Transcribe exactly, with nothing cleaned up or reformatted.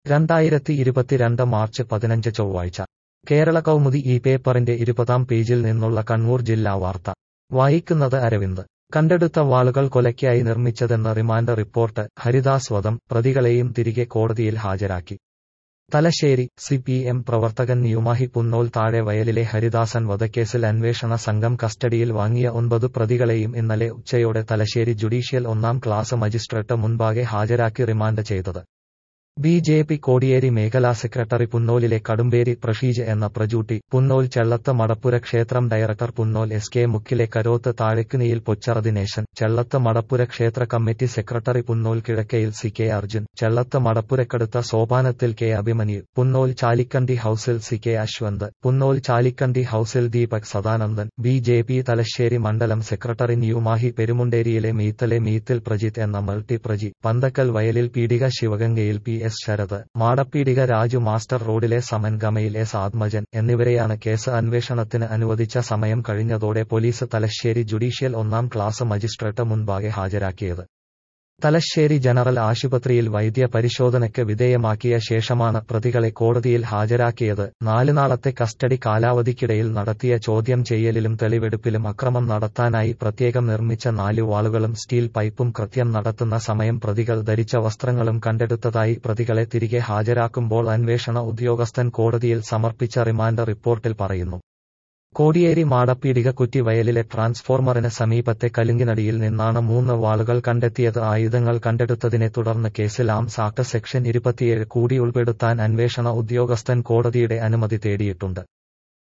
രണ്ടായിരത്തി ഇരുപത്തിരണ്ട് മാർച്ച് പതിനഞ്ച് ചൊവ്വാഴ്ച കേരള കൗമുദി ഈ പേപ്പറിന്റെ ഇരുപതാം പേജിൽ നിന്നുള്ള കണ്ണൂർ ജില്ലാ വാർത്ത വായിക്കുന്നത് അരവിന്ദ്. കണ്ടെടുത്ത വാളുകൾ കൊലയ്ക്കായി നിർമ്മിച്ചതെന്ന റിമാൻഡ് റിപ്പോർട്ട് ഹരിദാസ് വധം, പ്രതികളെയും തിരികെ കോടതിയിൽ ഹാജരാക്കി. തലശ്ശേരി സി പി എം പ്രവർത്തകൻ ന്യൂമാഹി പുന്നോൽ താഴെ വയലിലെ ഹരിദാസൻ വധക്കേസിൽ അന്വേഷണ സംഘം കസ്റ്റഡിയിൽ വാങ്ങിയ ഒൻപത് പ്രതികളെയും ഇന്നലെ ഉച്ചയോടെ തലശ്ശേരി ജുഡീഷ്യൽ ഒന്നാം ക്ലാസ് മജിസ്ട്രേറ്റ് മുൻപാകെ ഹാജരാക്കി റിമാൻഡ് ചെയ്തത്. ബി ജെ പി കോടിയേരി മേഖലാ സെക്രട്ടറി പുന്നോലിലെ കടുമ്പേരി പ്രഷീജ് എന്ന പ്രജൂട്ടി, പുന്നോൽ ചെള്ളത്ത് മടപ്പുര ക്ഷേത്രം ഡയറക്ടർ പുന്നോൽ എസ് കെ മുക്കിലെ കരോത്ത് താഴെക്കുനിയിൽ പൊച്ചറ ദിനേശൻ, ചെള്ളത്ത് മടപ്പുര ക്ഷേത്ര കമ്മിറ്റി സെക്രട്ടറി പുന്നോൽ കിഴക്കയിൽ സി കെ അർജുൻ, ചെള്ളത്ത് മടപ്പുരക്കടുത്ത സോപാനത്തിൽ കെ അഭിമന്യു, പുന്നോൽ ചാലിക്കണ്ടി ഹൌസിൽ സി കെ അശ്വന്ത്, പുന്നോൽ ചാലിക്കണ്ടി ഹൌസിൽ Deepak Sadanandan, B J P Thalassery മണ്ഡലം സെക്രട്ടറി ന്യൂമാഹി പെരുമുണ്ടേരിയിലെ മീത്തലെ മീത്തിൽ പ്രജിത്ത് എന്ന മൾട്ടി പ്രജി, പന്തക്കൽ വയലിൽ പീടിക ശിവഗംഗയിൽ P S Sarath, Madappeedika Raju, master റോഡിലെ സമൻ ഗമയിൽ എസ് ആത്മജൻ എന്നിവരെയാണ് കേസ് അന്വേഷണത്തിന് അനുവദിച്ച സമയം കഴിഞ്ഞതോടെ പോലീസ് തലശ്ശേരി ജുഡീഷ്യൽ ഒന്നാം ക്ലാസ് മജിസ്ട്രേറ്റ് മുൻപാകെ ഹാജരാക്കിയത്. തലശ്ശേരി ജനറൽ ആശുപത്രിയിൽ വൈദ്യ പരിശോധനയ്ക്ക് വിധേയമാക്കിയ ശേഷമാണ് പ്രതികളെ കോടതിയിൽ ഹാജരാക്കിയത്. നാല് നാളത്തെ കസ്റ്റഡി കാലാവധിക്കിടയിൽ നടത്തിയ ചോദ്യം ചെയ്യലിലും തെളിവെടുപ്പിലും അക്രമം നടത്താനായി പ്രത്യേകം നിർമ്മിച്ച നാല് വാളുകളും സ്റ്റീൽ പൈപ്പും കൃത്യം നടത്തുന്ന സമയം പ്രതികൾ ധരിച്ച വസ്ത്രങ്ങളും കണ്ടെടുത്തതായി പ്രതികളെ തിരികെ ഹാജരാക്കുമ്പോൾ അന്വേഷണ ഉദ്യോഗസ്ഥൻ കോടതിയിൽ സമർപ്പിച്ച റിമാൻഡ് റിപ്പോർട്ടിൽ പറയുന്നു. കോടിയേരി മാടപ്പീടിക കുറ്റി വയലിലെ ട്രാൻസ്ഫോർമറിന് സമീപത്തെ കലുങ്കിനടിയിൽ നിന്നാണ് മൂന്ന് വാളുകൾ കണ്ടെത്തിയത്. ആയുധങ്ങൾ കണ്ടെടുത്തതിനെ തുടർന്ന് കേസിൽ ആംസ് ആക്ട് സെക്ഷൻ ഇരുപത്തിയേഴ് കൂടി ഉൾപ്പെടുത്താൻ അന്വേഷണ ഉദ്യോഗസ്ഥൻ കോടതിയുടെ അനുമതി തേടിയിട്ടുണ്ട്.